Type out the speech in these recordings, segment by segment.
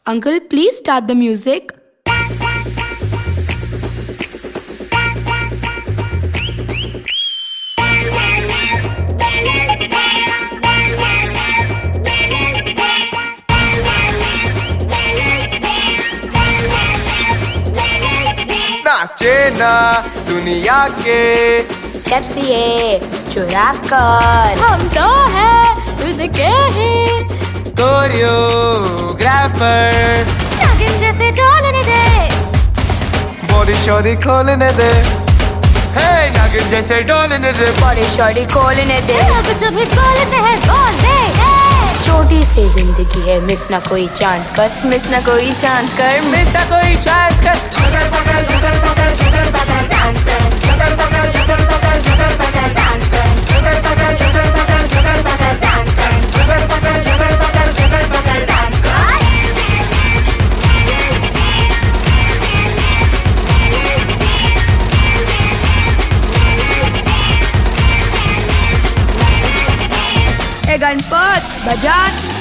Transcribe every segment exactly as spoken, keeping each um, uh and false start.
Uncle, please start the music. नाचे ना दुनिया के स्टेप्स ये चुरा कर हम तो है खुद के ही कोरियोग्राफर। नागिन जैसे डोलने दे, बॉडी शॉडी खोलने दे, हे नागिन जैसे डोलने दे, बॉडी शॉडी खोलने दे। कुछ भी बोलते हैं बोल दे। छोटी सी जिंदगी है, मिस ना कोई चांस कर, मिस ना कोई चांस कर, मिस ना कोई चांस कर। शुगर पकड़ शुगर पकड़ शुगर पकड़ डांस कर, शुगर पकड़ शुगर पकड़ शुगर पकड़ डांस कर, शुगर पकड़ शुगर पकड़ शुगर पकड़ डांस कर, शुगर पकड़ शुगर पकड़ शुगर पकड़ डांस कर। ए गणपत बजा।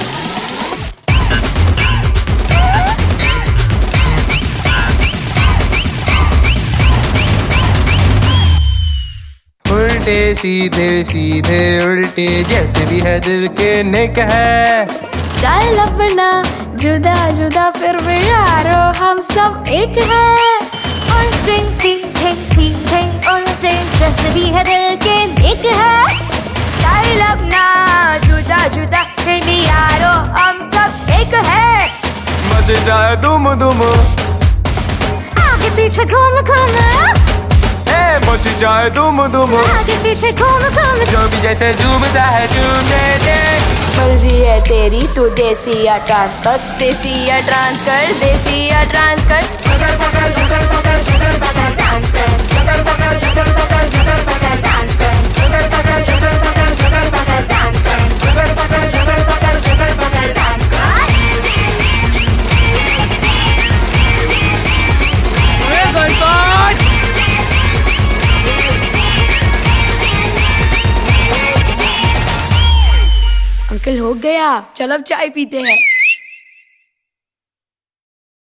उल्टे सीधे सीधे उल्टे जैसे भी है दिल के निक है। साल अपना जुदा जुदा फिर भी यारो हम सब एक है। उल्टे सीधे सीधे उल्टे जैसे भी है दिल के निक है। साल अपना जुदा जुदा फिर भी यारो हम सब एक है। मच जाए दुम दुम, आगे पीछे घूम घूम, ए मच जाए दुम दुम, आगे पीछे घूम घूम। जो भी जैसे झूमता है झूमने दे। मर्जी है तेरी, तू देसी या ट्रांस कर, देसी या ट्रांस कर, देसी या ट्रांस कर। शुगर पकड़ शुगर पकड़ शुगर पकड़ डांस कर, शुगर पकड़ शुगर पकड़ शुगर पकड़ डांस कर, शुगर पकड़ शुगर पकड़ शुगर पकड़ डांस कर, शुगर पकड़ शुगर पकड़ शुगर पकड़ डांस कर। अंकल हो गया, चलो अब चाय पीते हैं।